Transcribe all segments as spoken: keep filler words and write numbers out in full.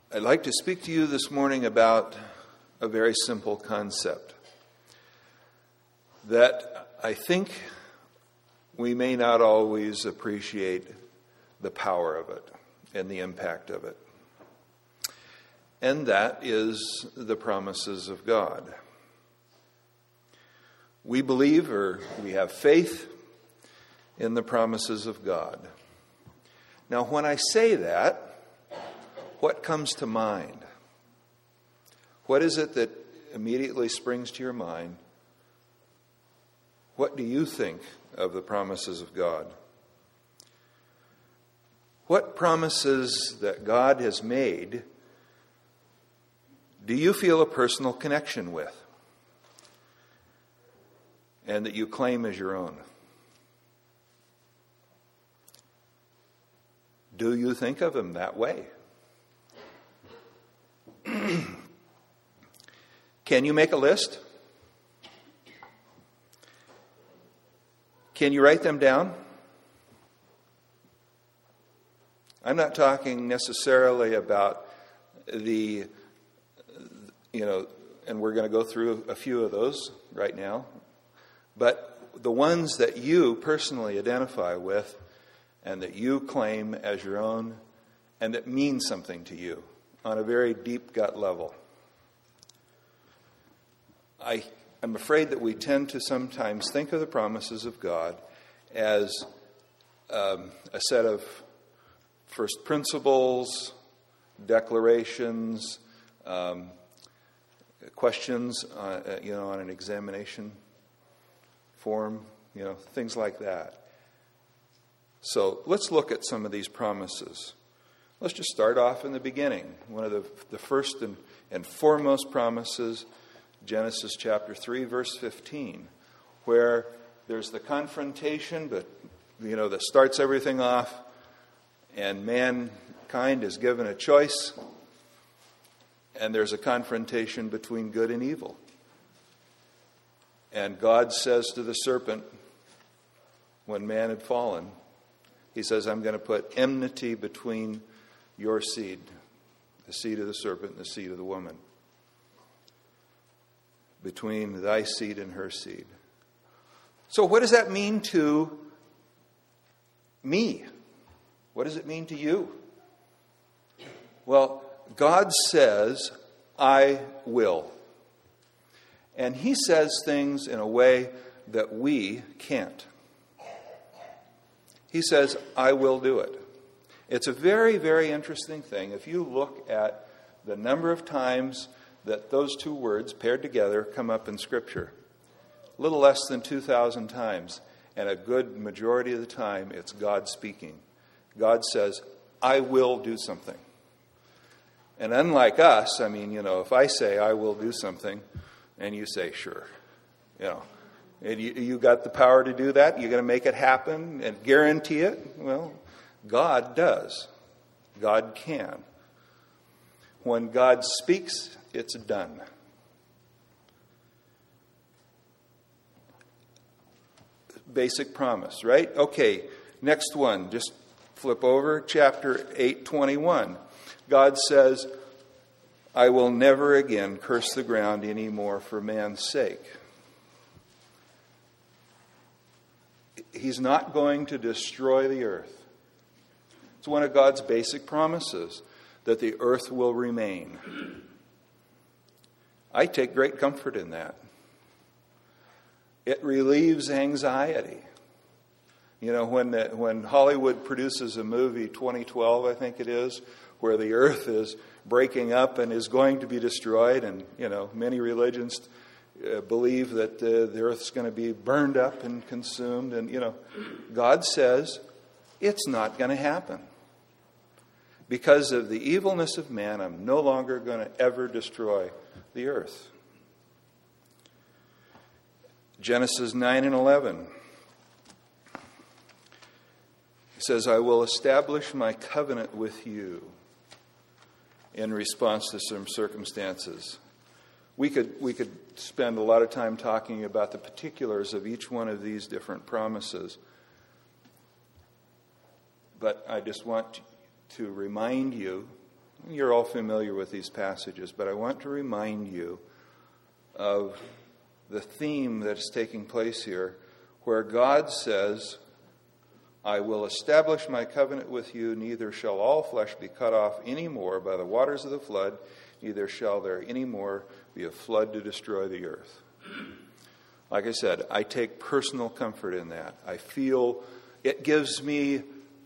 I'd like to speak to you this morning about a very simple concept that I think we may not always appreciate the power of it and the impact of it. And that is the promises of God. We believe, or we have faith in the promises of God. Now, when I say that, what comes to mind? What is it that immediately springs to your mind? What do you think of the promises of God? What promises that God has made do you feel a personal connection with and that you claim as your own? Do you think of Him that way? Can you make a list? Can you write them down? I'm not talking necessarily about the, you know, and we're going to go through a few of those right now, but the ones that you personally identify with and that you claim as your own and that mean something to you on a very deep gut level. I am afraid that we tend to sometimes think of the promises of God as um, a set of first principles, declarations, um, questions, uh, you know, on an examination form, you know, things like that. So let's look at some of these promises. Let's just start off in the beginning. One of the, the first and, and foremost promises, Genesis chapter three, verse fifteen, where there's the confrontation, but you know, that starts everything off, and mankind is given a choice, and there's a confrontation between good and evil. And God says to the serpent, when man had fallen, He says, I'm going to put enmity between your seed, the seed of the serpent and the seed of the woman, between thy seed and her seed. So what does that mean to me? What does it mean to you? Well, God says, I will. And He says things in a way that we can't. He says, I will do it. It's a very, very interesting thing. If you look at the number of times that those two words paired together come up in Scripture, a little less than two thousand times, and a good majority of the time it's God speaking. God says, I will do something. And unlike us, I mean, you know, if I say I will do something, and you say, sure, you know, and you, you got the power to do that, you're going to make it happen and guarantee it? Well, God does. God can. When God speaks, it's done. Basic promise, right? Okay, next one. Just flip over, chapter eight twenty-one. God says, I will never again curse the ground anymore for man's sake. He's not going to destroy the earth. It's one of God's basic promises, that the earth will remain. I take great comfort in that. It relieves anxiety. You know, when the, when Hollywood produces a movie, twenty twelve I think it is, where the earth is breaking up and is going to be destroyed, and, you know, many religions uh, believe that uh, the earth's going to be burned up and consumed, and, you know, God says it's not going to happen. Because of the evilness of man, I'm no longer going to ever destroy the earth. Genesis nine and eleven. It says, I will establish my covenant with you in response to some circumstances. We could, we could spend a lot of time talking about the particulars of each one of these different promises. But I just want to remind you You're all familiar with these passages, but I want to remind you of the theme that is taking place here, where God says, I will establish my covenant with you, neither shall all flesh be cut off any more by the waters of the flood, neither shall there any more be a flood to destroy the earth. Like I said, I take personal comfort in that. I feel it gives me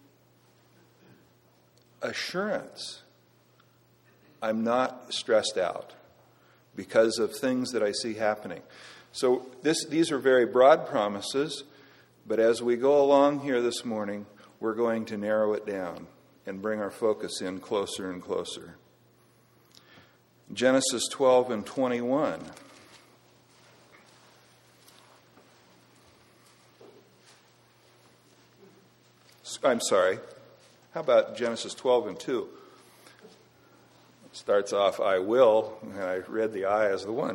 assurance. I'm not stressed out because of things that I see happening. So this, these are very broad promises, but as we go along here this morning, we're going to narrow it down and bring our focus in closer and closer. Genesis twelve and twenty-one. I'm sorry. How about Genesis twelve and two? It starts off, I will, and I read the I as the one.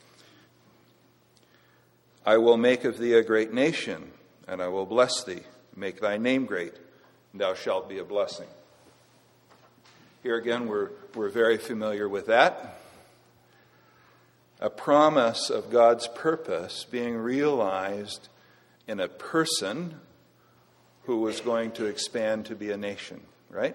I will make of thee a great nation, and I will bless thee, make thy name great, and thou shalt be a blessing. Here again, we're, we're very familiar with that. A promise of God's purpose being realized in a person who was going to expand to be a nation, right?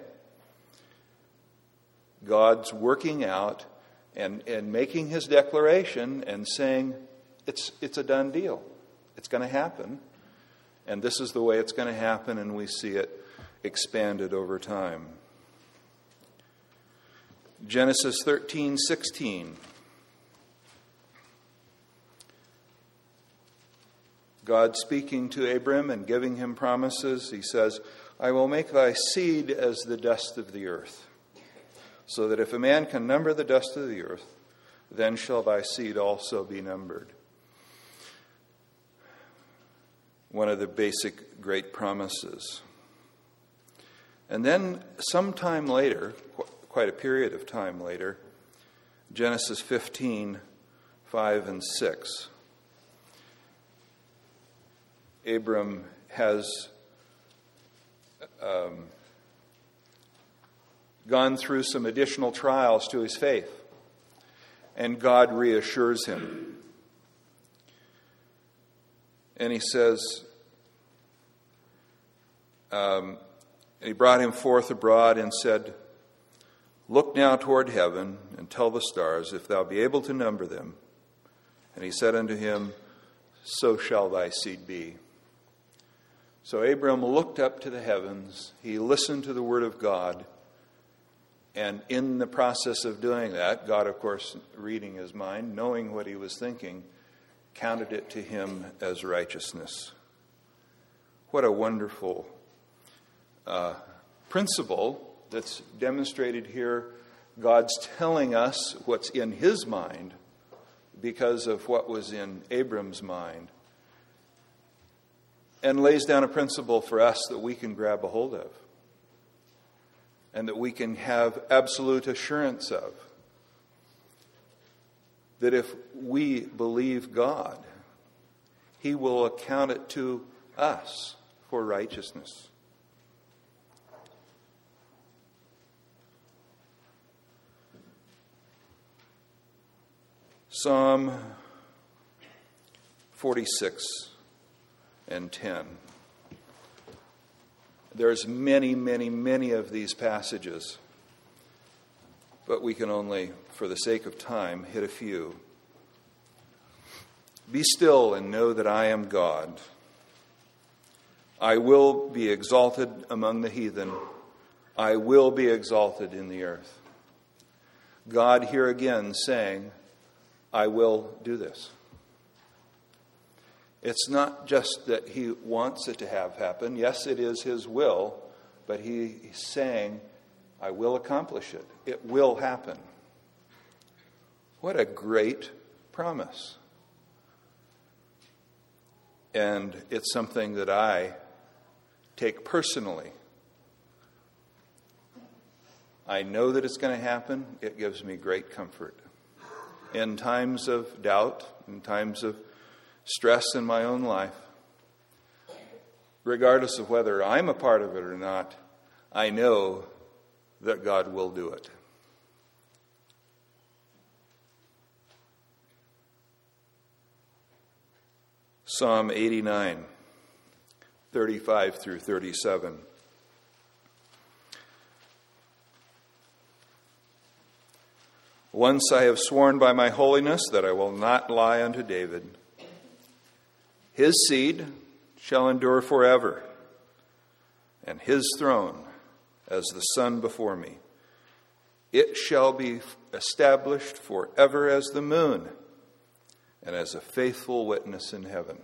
God's working out and, and making his declaration and saying, it's, it's a done deal. It's going to happen. And this is the way it's going to happen, and we see it expanded over time. Genesis thirteen sixteen. God speaking to Abram and giving him promises, he says, I will make thy seed as the dust of the earth, so that if a man can number the dust of the earth, then shall thy seed also be numbered. One of the basic great promises. And then sometime later, quite a period of time later, Genesis fifteen, five and six. Abram has um, gone through some additional trials to his faith, and God reassures him. And he says, um, he brought him forth abroad and said, look now toward heaven and tell the stars, if thou be able to number them. And he said unto him, so shall thy seed be. So Abram looked up to the heavens, he listened to the word of God, and in the process of doing that, God, of course, reading his mind, knowing what he was thinking, counted it to him as righteousness. What a wonderful uh, principle that's demonstrated here. God's telling us what's in his mind because of what was in Abram's mind, and lays down a principle for us that we can grab a hold of and that we can have absolute assurance of. That if we believe God, he will account it to us for righteousness. Psalm forty-six and ten. There's many, many, many of these passages, but we can only, for the sake of time, hit a few. Be still and know that I am God. I will be exalted among the heathen. I will be exalted in the earth. God here again saying, I will do this. It's not just that he wants it to have happen. Yes, it is his will, but he, he's saying, I will accomplish it. It will happen. What a great promise. And it's something that I take personally. I know that it's going to happen. It gives me great comfort. In times of doubt, in times of stress in my own life, regardless of whether I'm a part of it or not, I know that God will do it. Psalm eighty-nine, thirty-five through thirty-seven. Once I have sworn by my holiness that I will not lie unto David. His seed shall endure forever, and his throne as the sun before me. It shall be established forever as the moon, and as a faithful witness in heaven.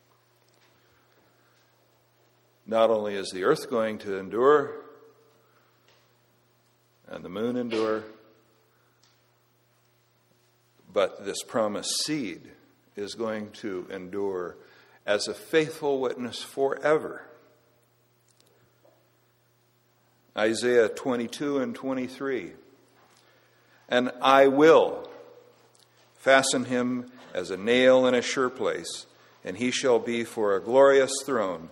Not only is the earth going to endure, and the moon endure, but this promised seed is going to endure as a faithful witness forever. Isaiah twenty-two and twenty-three. And I will fasten him as a nail in a sure place, and he shall be for a glorious throne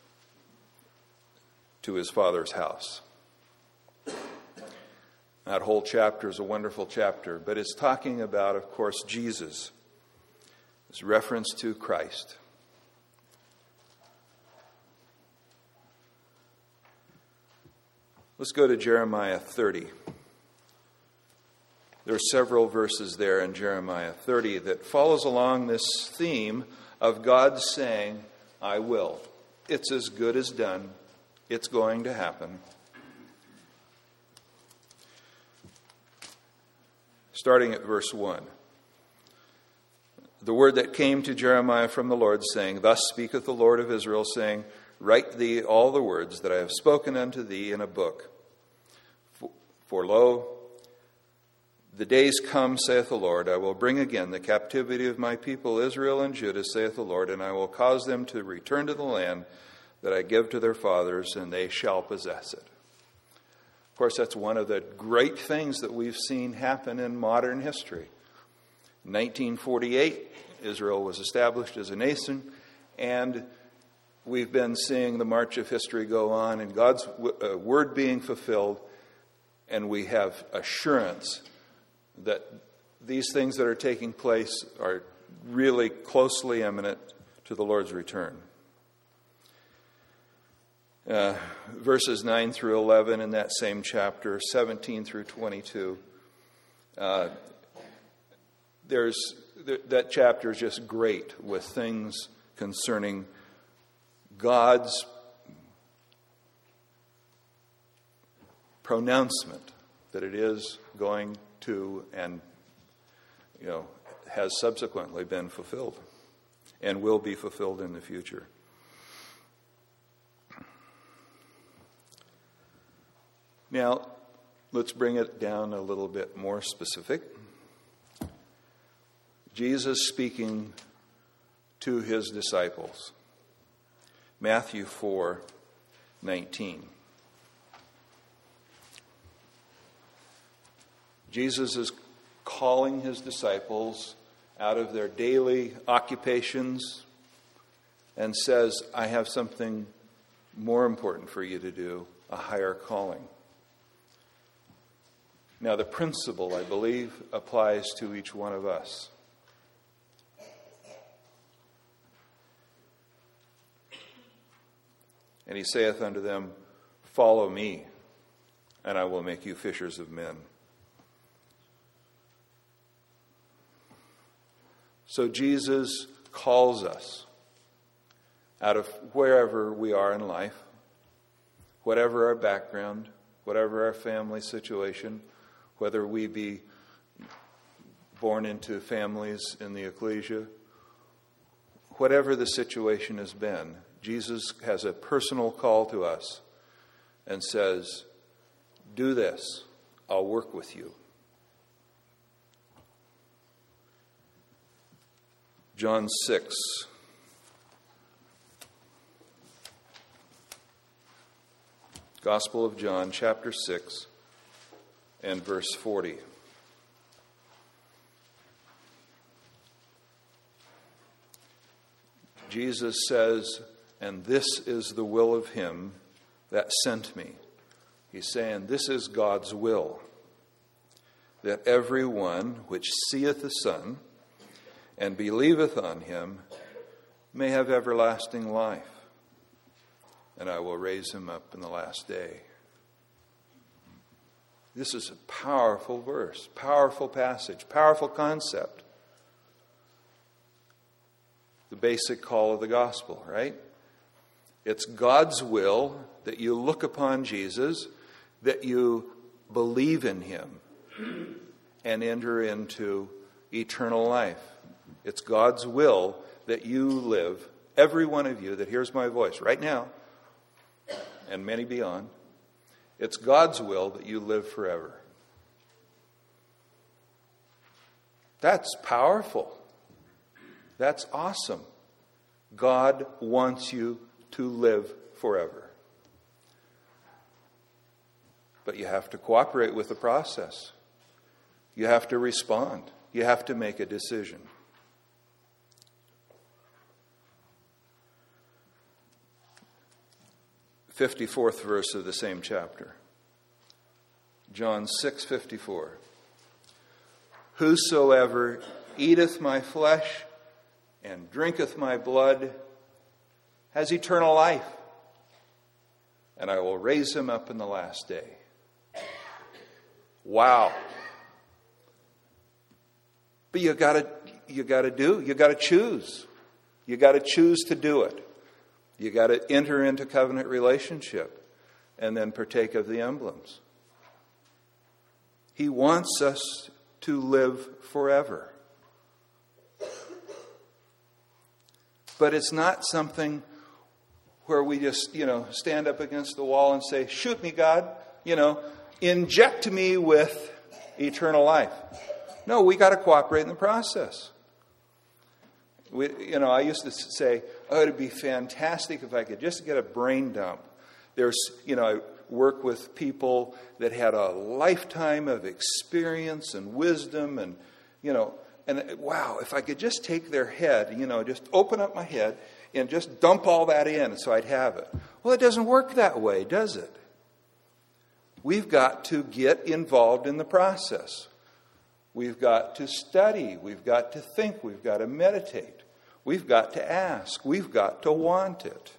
to his Father's house. That whole chapter is a wonderful chapter, but it's talking about, of course, Jesus. It's reference to Christ. Let's go to Jeremiah thirty. There are several verses there in Jeremiah thirty that follows along this theme of God saying, I will. It's as good as done. It's going to happen. Starting at verse one. The word that came to Jeremiah from the Lord, saying, Thus speaketh the Lord of Israel, saying, Write thee all the words that I have spoken unto thee in a book. For, for lo, the days come, saith the Lord, I will bring again the captivity of my people Israel and Judah, saith the Lord, and I will cause them to return to the land that I give to their fathers, and they shall possess it. Of course, that's one of the great things that we've seen happen in modern history. In nineteen forty-eight, Israel was established as a nation, and we've been seeing the march of history go on and God's w- uh, word being fulfilled, and we have assurance that these things that are taking place are really closely imminent to the Lord's return. Uh, verses nine through eleven in that same chapter, seventeen through twenty-two. Uh, there's th- that chapter is just great with things concerning God's pronouncement that it is going to and, you know, has subsequently been fulfilled and will be fulfilled in the future. Now, let's bring it down a little bit more specific. Jesus speaking to his disciples. Matthew four nineteen. Jesus is calling his disciples out of their daily occupations and says, I have something more important for you to do, a higher calling. Now, the principle, I believe, applies to each one of us. And he saith unto them, Follow me, and I will make you fishers of men. So Jesus calls us out of wherever we are in life, whatever our background, whatever our family situation, whether we be born into families in the ecclesia, whatever the situation has been, Jesus has a personal call to us and says, do this, I'll work with you. John six. Gospel of John, chapter six, and verse forty. Jesus says, and this is the will of him that sent me. He's saying, this is God's will, that every one which seeth the Son and believeth on him may have everlasting life, and I will raise him up in the last day. This is a powerful verse, powerful passage, powerful concept. The basic call of the gospel, right? It's God's will that you look upon Jesus, that you believe in him, and enter into eternal life. It's God's will that you live, every one of you that hears my voice right now, and many beyond, it's God's will that you live forever. That's powerful. That's awesome. God wants you to live forever. But you have to cooperate with the process. You have to respond. You have to make a decision. fifty-fourth verse of the same chapter. John six fifty-four. Whosoever eateth my flesh and drinketh my blood has eternal life, and I will raise him up in the last day. Wow. But you gotta you gotta do, you gotta choose. You gotta choose to do it. You got to enter into covenant relationship and then partake of the emblems. He wants us to live forever. But it's not something where we just, you know, stand up against the wall and say, shoot me, God, you know, inject me with eternal life. No, we got to cooperate in the process. We, you know, I used to say, oh, it'd be fantastic if I could just get a brain dump. There's, you know, I work with people that had a lifetime of experience and wisdom and, you know, and wow, if I could just take their head, you know, just open up my head and just dump all that in so I'd have it. Well, it doesn't work that way, does it? We've got to get involved in the process. We've got to study. We've got to think. We've got to meditate. We've got to ask. We've got to want it.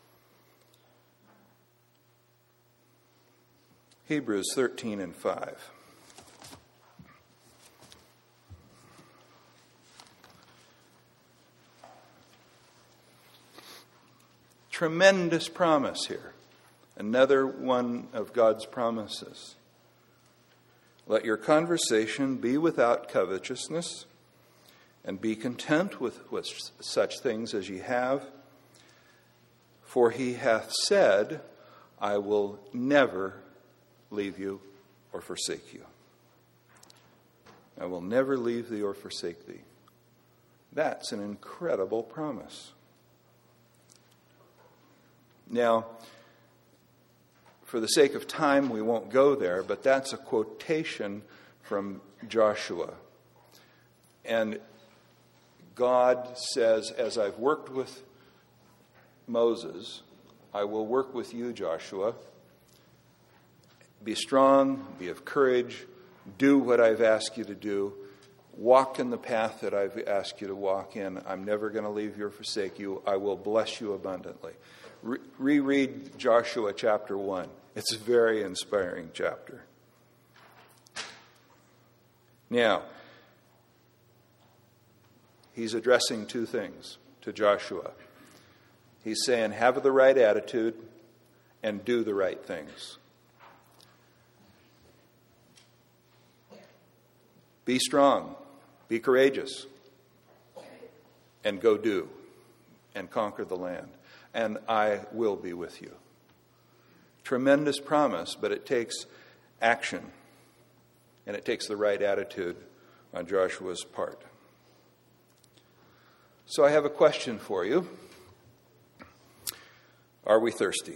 Hebrews thirteen and five. Tremendous promise here. Another one of God's promises. Let your conversation be without covetousness, and be content with, with such things as ye have. For he hath said, I will never leave you or forsake you. I will never leave thee or forsake thee. That's an incredible promise. Now, for the sake of time, we won't go there, but that's a quotation from Joshua. And God says, as I've worked with Moses, I will work with you, Joshua. Be strong, be of courage, do what I've asked you to do, walk in the path that I've asked you to walk in. I'm never going to leave you or forsake you. I will bless you abundantly. Re- reread Joshua chapter one. It's a very inspiring chapter. Now, he's addressing two things to Joshua. He's saying, have the right attitude and do the right things. Be strong, be courageous, and go do and conquer the land. And I will be with you. Tremendous promise, but it takes action. And it takes the right attitude on Joshua's part. So I have a question for you. Are we thirsty?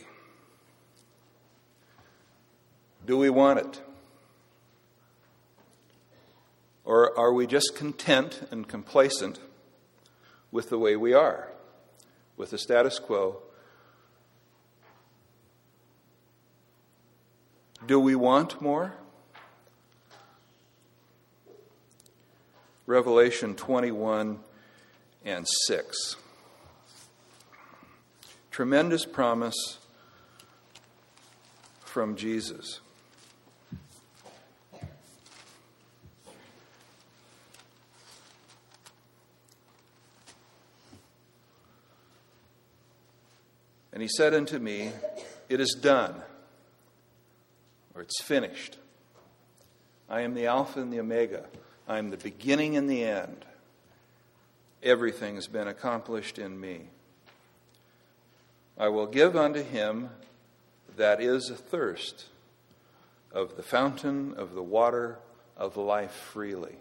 Do we want it? Or are we just content and complacent with the way we are, with the status quo? Do we want more? Revelation twenty-one and six. Tremendous promise from Jesus. And he said unto me, it is done, or it's finished. I am the Alpha and the Omega. I am the beginning and the end. Everything has been accomplished in me. I will give unto him that is athirst of the fountain of the water of life freely.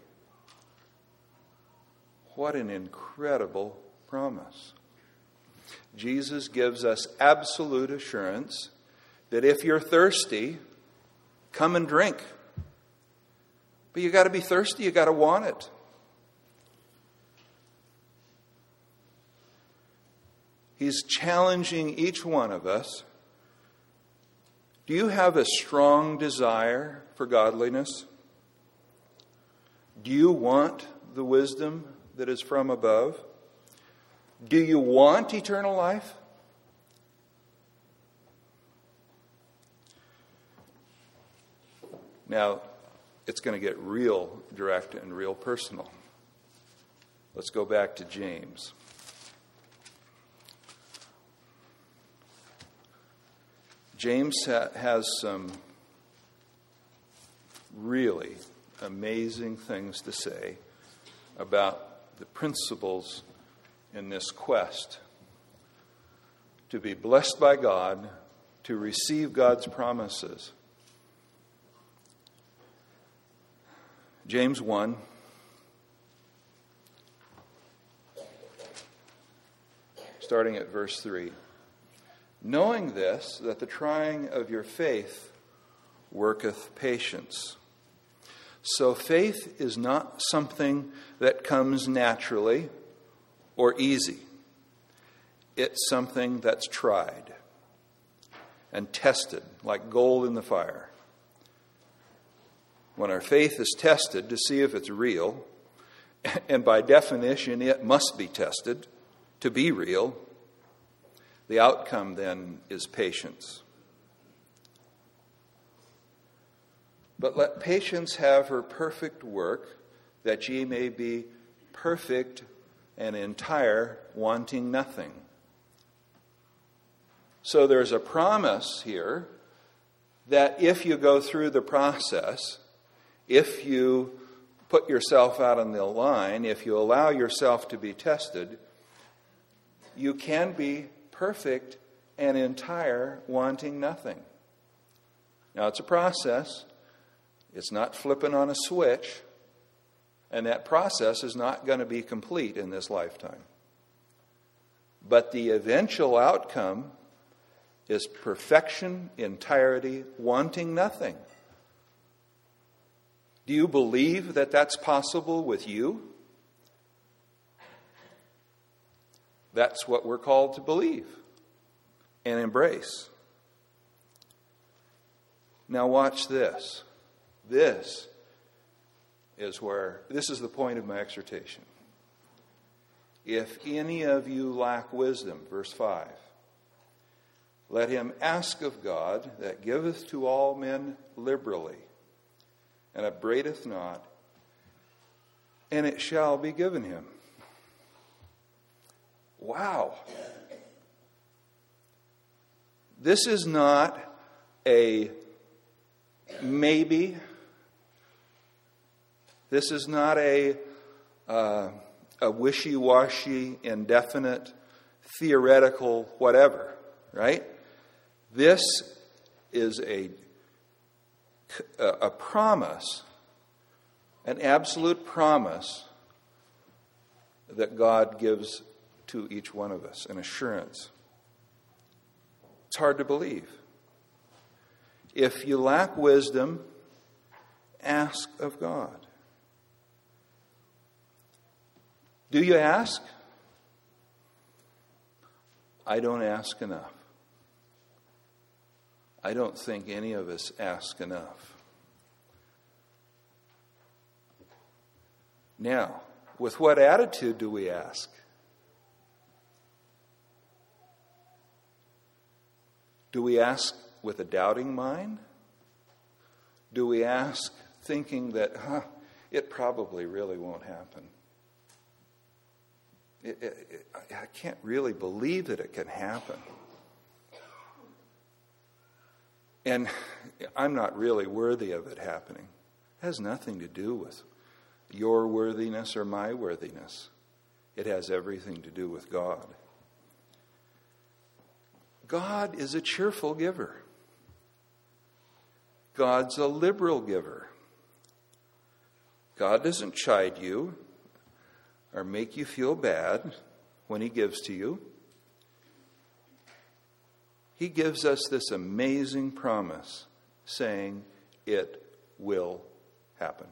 What an incredible promise. Jesus gives us absolute assurance that if you're thirsty, come and drink. But you got to be thirsty, you got to want it. He's challenging each one of us. Do you have a strong desire for godliness? Do you want the wisdom that is from above? Do you want eternal life? Now, it's going to get real direct and real personal. Let's go back to James. James ha- has some really amazing things to say about the principles in this quest to be blessed by God, to receive God's promises. James one, starting at verse three. Knowing this, that the trying of your faith worketh patience. So faith is not something that comes naturally or easy. It's something that's tried and tested, like gold in the fire. When our faith is tested to see if it's real, and by definition it must be tested to be real, the outcome then is patience. But let patience have her perfect work, that ye may be perfect and entire, wanting nothing. So there's a promise here that if you go through the process, if you put yourself out on the line, if you allow yourself to be tested, you can be perfect and entire, wanting nothing. Now, it's a process. It's not flipping on a switch. And that process is not going to be complete in this lifetime. But the eventual outcome is perfection, entirety, wanting nothing. Do you believe that that's possible with you? That's what we're called to believe and embrace. Now watch this. This is where, this is the point of my exhortation. If any of you lack wisdom, verse five, let him ask of God that giveth to all men liberally and upbraideth not, and it shall be given him. Wow. This is not a maybe. This is not a, uh, a wishy-washy, indefinite, theoretical whatever, right? This is a, a promise, an absolute promise that God gives to each one of us, an assurance. It's hard to believe. If you lack wisdom, ask of God. Do you ask? I don't ask enough. I don't think any of us ask enough. Now, with what attitude do we ask? Do we ask with a doubting mind? Do we ask thinking that, huh, it probably really won't happen? It, it, it, I can't really believe that it can happen. And I'm not really worthy of it happening. It has nothing to do with your worthiness or my worthiness. It has everything to do with God. God is a cheerful giver. God's a liberal giver. God doesn't chide you or make you feel bad when He gives to you. He gives us this amazing promise saying it will happen.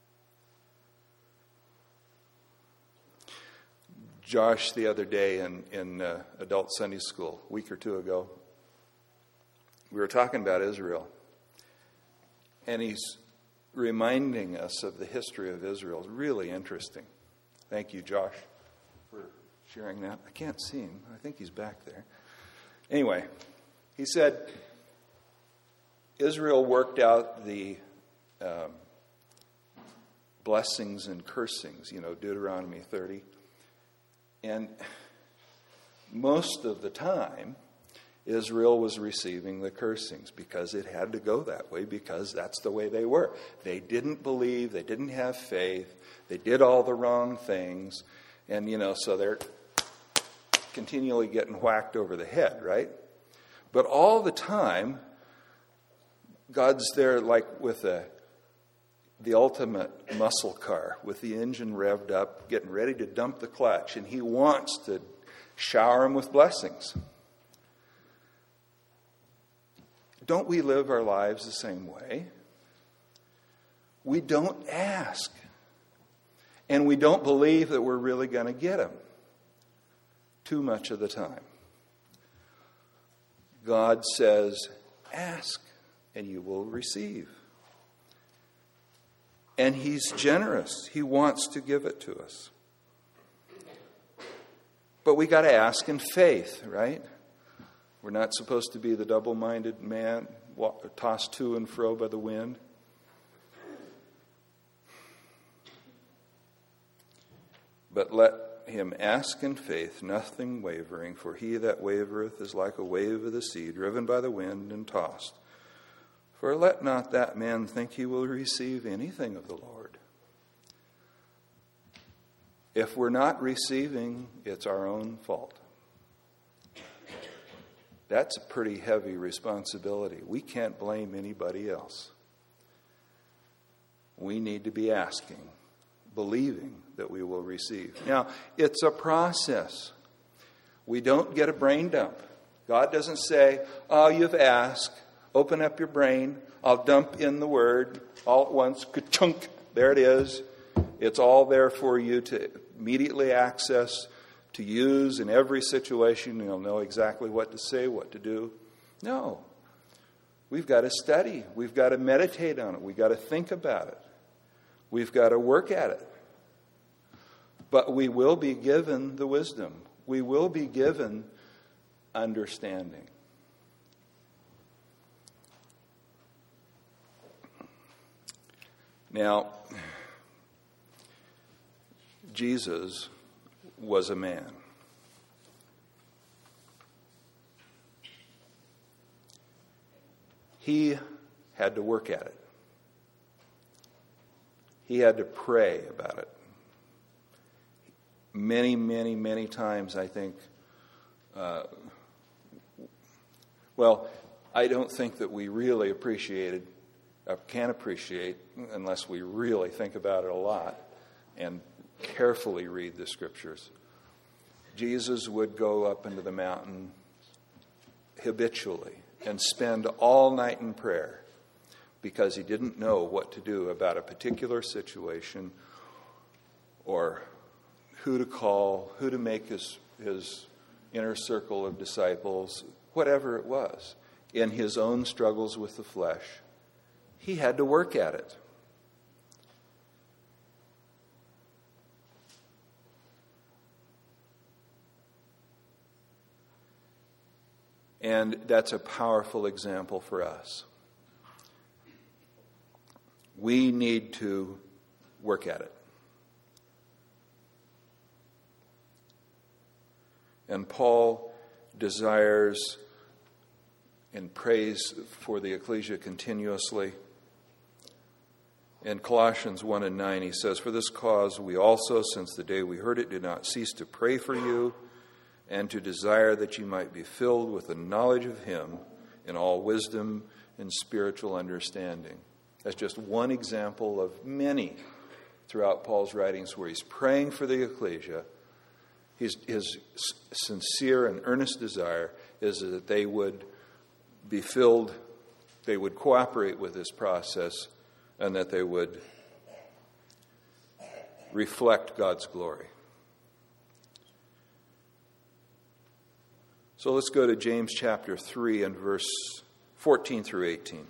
Josh, the other day in, in uh, adult Sunday school, a week or two ago, we were talking about Israel. And he's reminding us of the history of Israel. It's really interesting. Thank you, Josh, for sharing that. I can't see him. I think he's back there. Anyway, he said Israel worked out the um, blessings and cursings, you know, Deuteronomy thirty. And most of the time, Israel was receiving the cursings because it had to go that way, because that's the way they were. They didn't believe, they didn't have faith, they did all the wrong things, and, you know, so they're continually getting whacked over the head, right? But all the time, God's there like with a, the ultimate muscle car, with the engine revved up, getting ready to dump the clutch, and He wants to shower them with blessings. Don't we live our lives the same way? We don't ask. And we don't believe that we're really going to get them too much of the time. God says, ask and you will receive. And He's generous. He wants to give it to us. But we got to ask in faith, right? We're not supposed to be the double-minded man walk, tossed to and fro by the wind. But let him ask in faith, nothing wavering, for he that wavereth is like a wave of the sea, driven by the wind and tossed. For let not that man think he will receive anything of the Lord. If we're not receiving, it's our own fault. That's a pretty heavy responsibility. We can't blame anybody else. We need to be asking, believing that we will receive. Now, it's a process. We don't get a brain dump. God doesn't say, oh, you've asked. Open up your brain. I'll dump in the word all at once. Ka-chunk. There it is. It's all there for you to immediately access, to use in every situation. You'll know exactly what to say, what to do. No. We've got to study. We've got to meditate on it. We've got to think about it. We've got to work at it. But we will be given the wisdom. We will be given understanding. Now, Jesus was a man. He had to work at it. He had to pray about it. Many, many, many times, I think, uh, well, I don't think that we really appreciated, uh, can appreciate, unless we really think about it a lot and carefully read the Scriptures. Jesus would go up into the mountain habitually and spend all night in prayer because he didn't know what to do about a particular situation or who to call, who to make his, his inner circle of disciples, whatever it was. In his own struggles with the flesh, he had to work at it. And that's a powerful example for us. We need to work at it. And Paul desires and prays for the ecclesia continuously. In Colossians one and nine, he says, "For this cause we also, since the day we heard it, did not cease to pray for you and to desire that you might be filled with the knowledge of him in all wisdom and spiritual understanding." That's just one example of many throughout Paul's writings where he's praying for the ecclesia. His, his sincere and earnest desire is that they would be filled, they would cooperate with this process, and that they would reflect God's glory. So let's go to James chapter three and verse fourteen through eighteen.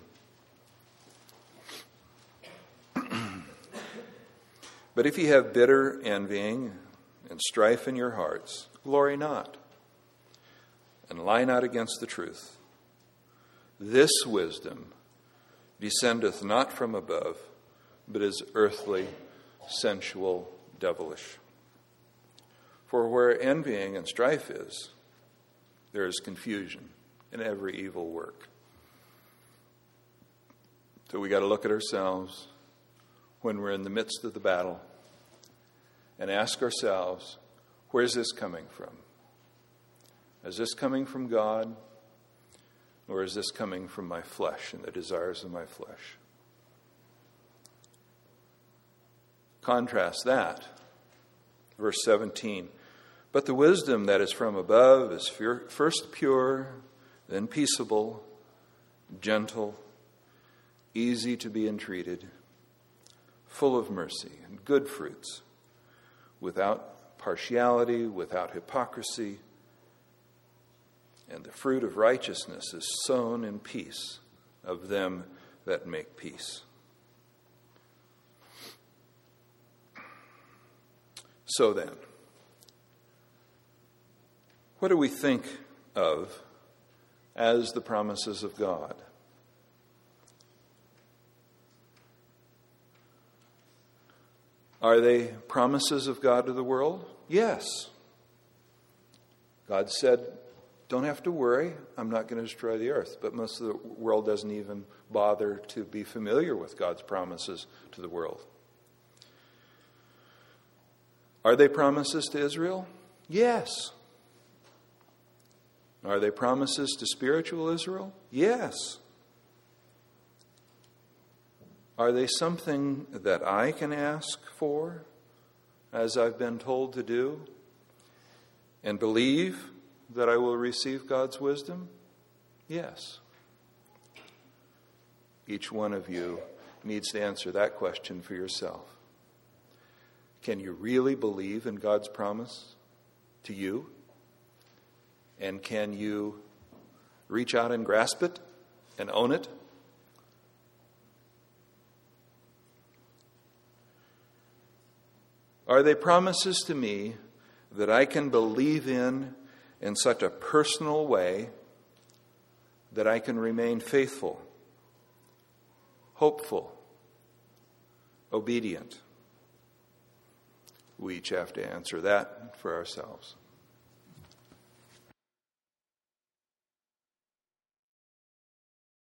"But if ye have bitter envying and strife in your hearts, glory not, and lie not against the truth. This wisdom descendeth not from above, but is earthly, sensual, devilish. For where envying and strife is, there is confusion in every evil work." So we got to look at ourselves when we're in the midst of the battle and ask ourselves, where's this coming from? Is this coming from God, or is this coming from my flesh and the desires of my flesh? Contrast that. Verse seventeen. "But the wisdom that is from above is first pure, then peaceable, gentle, easy to be entreated, full of mercy and good fruits, without partiality, without hypocrisy. And the fruit of righteousness is sown in peace of them that make peace." So then, what do we think of as the promises of God? Are they promises of God to the world? Yes. God said, don't have to worry, I'm not going to destroy the earth. But most of the world doesn't even bother to be familiar with God's promises to the world. Are they promises to Israel? Yes. Are they promises to spiritual Israel? Yes. Are they something that I can ask for, as I've been told to do, and believe that I will receive God's wisdom? Yes. Each one of you needs to answer that question for yourself. Can you really believe in God's promise to you? And can you reach out and grasp it and own it? Are they promises to me that I can believe in in such a personal way that I can remain faithful, hopeful, obedient? We each have to answer that for ourselves.